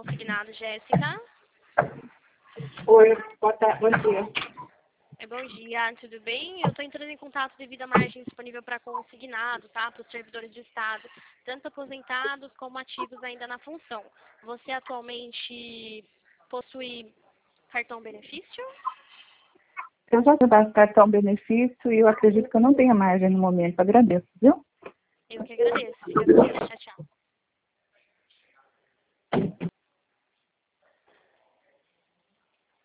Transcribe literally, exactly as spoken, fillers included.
consignado, Jéssica. Oi, boa tarde, bom dia. É, bom dia, tudo bem? Eu estou entrando em contato devido à margem disponível para consignado, tá? Para os servidores de Estado, tanto aposentados como ativos ainda na função. Você atualmente possui cartão benefício? Eu já tive cartão benefício e eu acredito que eu não tenha margem no momento. Agradeço, viu? Eu que agradeço. Fica bem, tchau, tchau.